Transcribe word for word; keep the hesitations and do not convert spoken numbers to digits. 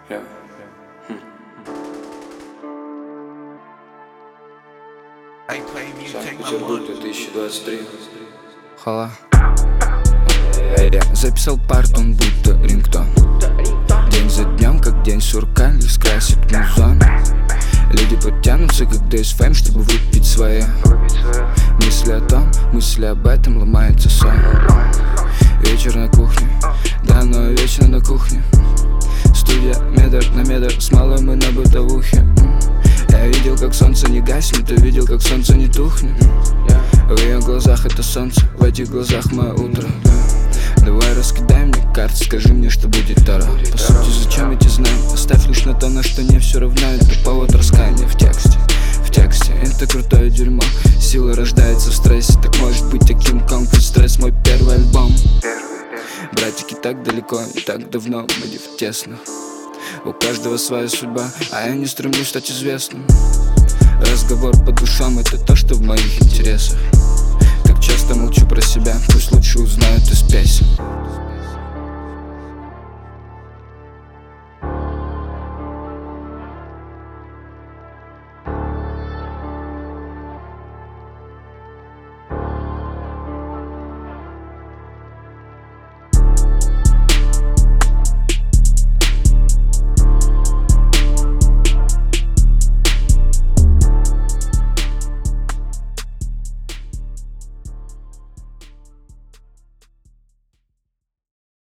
Yeah. Санкт-Петербург, две тысячи двадцать три. Хала. Я записал партон, будто рингтон. День за днем, как день сурка, лишь красит музон. Люди подтянутся, как дэс фэм, чтобы выпить свои. Мысли о том, мысли об этом, ломается сон. Вечер на кухне, да, но вечно на кухне. Студия метр на метр, с малой мы на бытовухе. Я видел, как солнце не гаснет, и видел, как солнце не тухнет. В ее глазах это солнце, в этих глазах мое утро. Давай раскидай мне карты, скажи мне, что будет второ. По сути, зачем эти знания? Оставь лишь на то, на что не все равно. Это повод раскаяния в тексте. В тексте это крутое дерьмо. Сила рождается в стрессе. Так может быть таким конкурс стресс. Мой первый альбом. Братики так далеко и так давно, мы в тесно. У каждого своя судьба, а я не стремлюсь стать известным. Разговор по душам — это то, что в моих интересах. Так часто молчу про себя, пусть лучше узнают из песен.